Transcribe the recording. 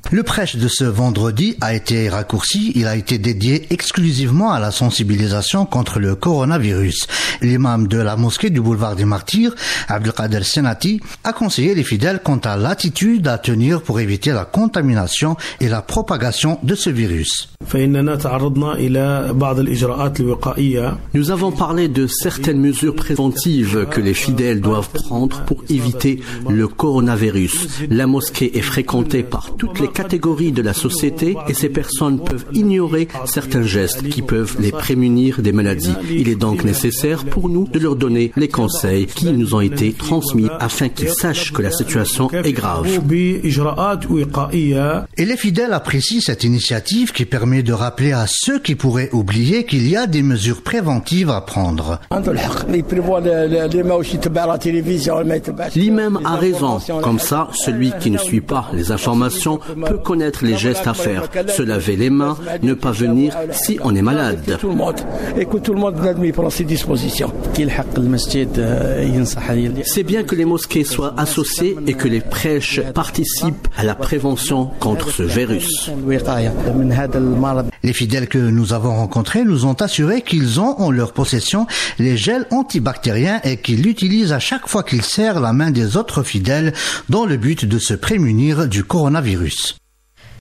Le prêche de ce vendredi a été raccourci. Il a été dédié exclusivement à la sensibilisation contre le coronavirus. L'imam de la mosquée du boulevard des Martyrs, Abdelkader Senati, a conseillé les fidèles quant à l'attitude à tenir pour éviter la contamination et la propagation de ce virus. Nous avons parlé de certaines mesures préventives que les fidèles doivent prendre pour éviter le coronavirus. La mosquée est fréquentée par toutes les catégories de la société et ces personnes peuvent ignorer certains gestes qui peuvent les prémunir des maladies. Il est donc nécessaire pour nous de leur donner les conseils qui nous ont été transmis afin qu'ils sachent que la situation est grave. Et les fidèles apprécient cette initiative qui permet de rappeler à ceux qui pourraient oublier qu'il y a des mesures préventives à prendre. L'imam a raison. Comme ça, celui qui ne suit pas les informations peut connaître les gestes à faire. Se laver les mains, ne pas venir si on est malade. C'est bien que les mosquées soient associées et que les prêches participent à la prévention contre ce virus. Les fidèles que nous avons rencontrés nous ont assuré qu'ils ont en leur possession les gels antibactériens et qu'ils l'utilisent à chaque fois qu'ils serrent la main des autres fidèles dans le but de se prémunir du coronavirus.